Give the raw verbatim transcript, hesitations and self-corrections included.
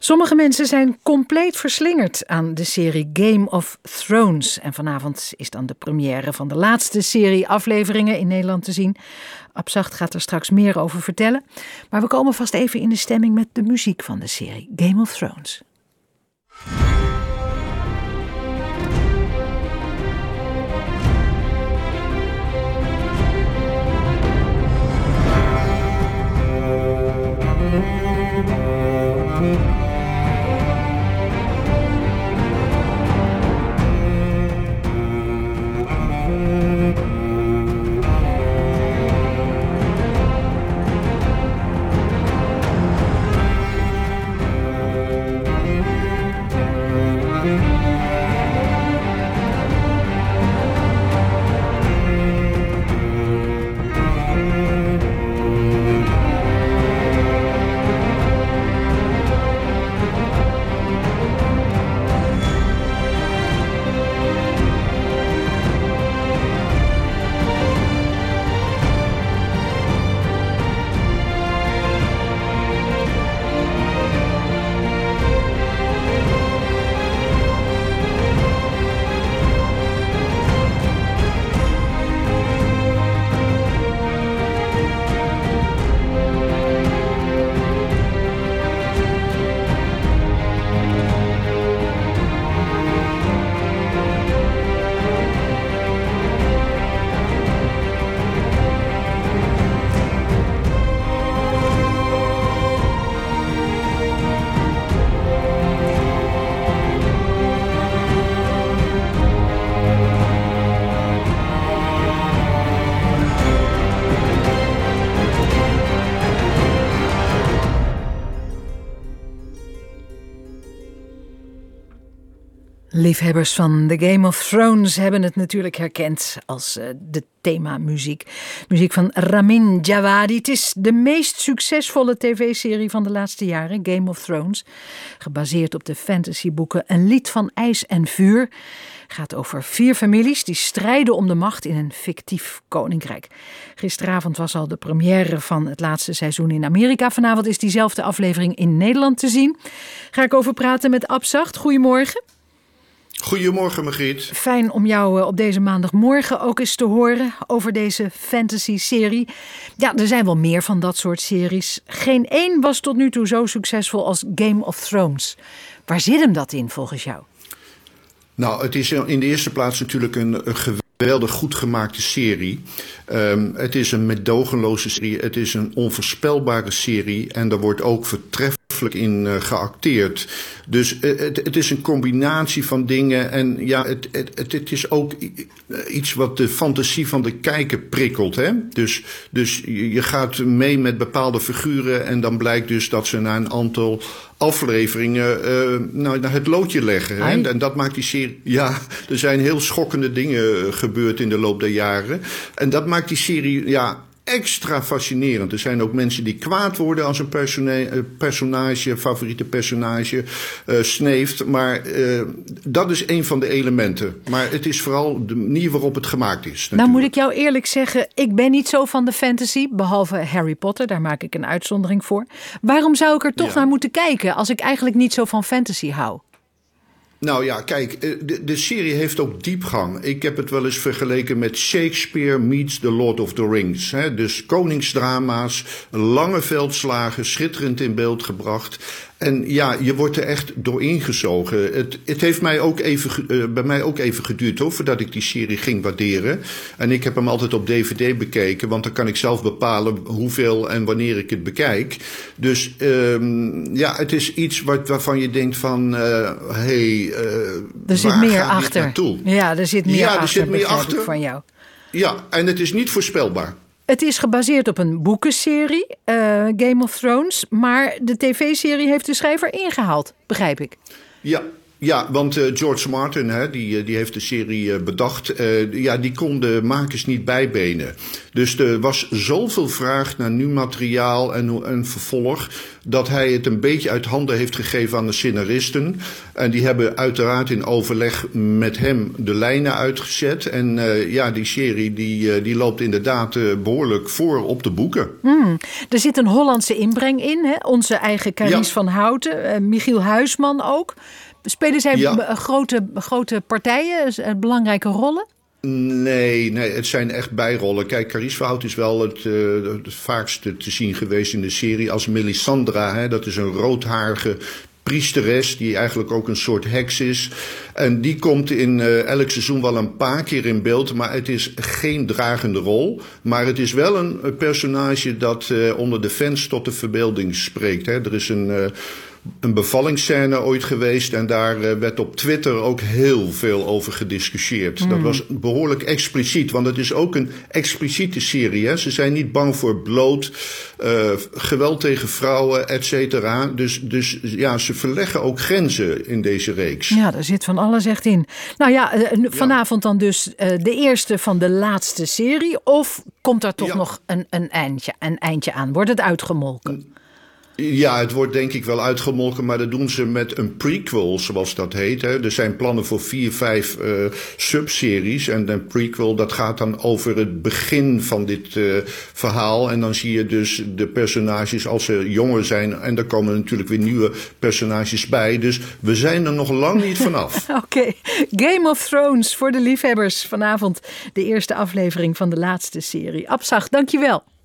Sommige mensen zijn compleet verslingerd aan de serie Game of Thrones. En vanavond is dan de première van de laatste serie afleveringen in Nederland te zien. Abzacht gaat er straks meer over vertellen. Maar we komen vast even in de stemming met de muziek van de serie Game of Thrones. Liefhebbers van The Game of Thrones hebben het natuurlijk herkend als uh, de themamuziek. Muziek van Ramin Djawadi. Het is de meest succesvolle tv-serie van de laatste jaren, Game of Thrones. Gebaseerd op de fantasyboeken Een lied van ijs en vuur. Gaat over vier families die strijden om de macht in een fictief koninkrijk. Gisteravond was al de première van het laatste seizoen in Amerika. Vanavond is diezelfde aflevering in Nederland te zien. Ga ik over praten met Abzacht. Goedemorgen. Goedemorgen, Margriet. Fijn om jou op deze maandagmorgen ook eens te horen over deze fantasy-serie. Ja, er zijn wel meer van dat soort series. Geen één was tot nu toe zo succesvol als Game of Thrones. Waar zit hem dat in volgens jou? Nou, het is in de eerste plaats natuurlijk een, een geweldig goed gemaakte serie. Um, het is een meedogenloze serie. Het is een onvoorspelbare serie. En er wordt ook vertreffelijk in uh, geacteerd. Dus uh, het, het is een combinatie van dingen. En ja, het, het, het, het is ook iets wat de fantasie van de kijker prikkelt. Hè? Dus, dus je gaat mee met bepaalde figuren. En dan blijkt dus dat ze na een aantal afleveringen uh, nou, het loodje leggen. Hè? En dat maakt die serie... Ja, er zijn heel schokkende dingen gebeurd in de loop der jaren. En dat maakt die serie ja, extra fascinerend. Er zijn ook mensen die kwaad worden als een persona- personage, favoriete personage, uh, sneeft. Maar uh, dat is een van de elementen. Maar het is vooral de manier waarop het gemaakt is. Natuurlijk. Nou moet ik jou eerlijk zeggen, ik ben niet zo van de fantasy. Behalve Harry Potter, daar maak ik een uitzondering voor. Waarom zou ik er toch ja. naar moeten kijken als ik eigenlijk niet zo van fantasy hou? Nou ja, kijk, de, de serie heeft ook diepgang. Ik heb het wel eens vergeleken met Shakespeare meets The Lord of the Rings. Hè? Dus koningsdrama's, lange veldslagen, schitterend in beeld gebracht. En ja, je wordt er echt door ingezogen. Het, het heeft mij ook even, uh, bij mij ook even geduurd hoor, voordat ik die serie ging waarderen. En ik heb hem altijd op D V D bekeken, want dan kan ik zelf bepalen hoeveel en wanneer ik het bekijk. Dus um, ja, het is iets wat, waarvan je denkt van, uh, hey, uh, er zit waar meer gaat achter. dit naartoe? Ja, er zit meer ja, achter, er zit meer achter van jou. Ja, en het is niet voorspelbaar. Het is gebaseerd op een boekenserie, uh, Game of Thrones. Maar de tv-serie heeft de schrijver ingehaald, begrijp ik. Ja, Ja, want uh, George Martin, hè, die, die heeft de serie uh, bedacht. Uh, ja, die kon de makers niet bijbenen. Dus er was zoveel vraag naar nieuw materiaal en een vervolg, dat hij het een beetje uit handen heeft gegeven aan de scenaristen. En die hebben uiteraard in overleg met hem de lijnen uitgezet. En uh, ja, die serie die, uh, die loopt inderdaad uh, behoorlijk voor op de boeken. Hmm. Er zit een Hollandse inbreng in, hè? Onze eigen Carice Ja. van Houten, uh, Michiel Huisman ook. Spelen zij Ja. grote, grote partijen, belangrijke rollen? Nee, nee, het zijn echt bijrollen. Kijk, Carice van Houten is wel het, uh, het vaakste te zien geweest in de serie als Melisandra. Hè, dat is een roodharige priesteres die eigenlijk ook een soort heks is. En die komt in uh, elk seizoen wel een paar keer in beeld, maar het is geen dragende rol. Maar het is wel een, een personage dat uh, onder de fans tot de verbeelding spreekt. Hè. Er is een... Uh, Een bevallingsscène ooit geweest en daar uh, werd op Twitter ook heel veel over gediscussieerd. Mm. Dat was behoorlijk expliciet, want het is ook een expliciete serie. Hè? Ze zijn niet bang voor bloot, uh, geweld tegen vrouwen, et cetera. Dus, dus ja, ze verleggen ook grenzen in deze reeks. Ja, daar zit van alles echt in. Nou ja, uh, vanavond dan dus uh, de eerste van de laatste serie. Of komt er toch ja. nog een, een, eindje, een eindje aan? Wordt het uitgemolken? Ja, het wordt denk ik wel uitgemolken, maar dat doen ze met een prequel, zoals dat heet. Hè. Er zijn plannen voor vier, vijf uh, subseries. En een prequel, dat gaat dan over het begin van dit uh, verhaal. En dan zie je dus de personages als ze jonger zijn. En er komen natuurlijk weer nieuwe personages bij. Dus we zijn er nog lang niet vanaf. Oké, okay. Game of Thrones voor de liefhebbers. Vanavond de eerste aflevering van de laatste serie. Abzag, dankjewel.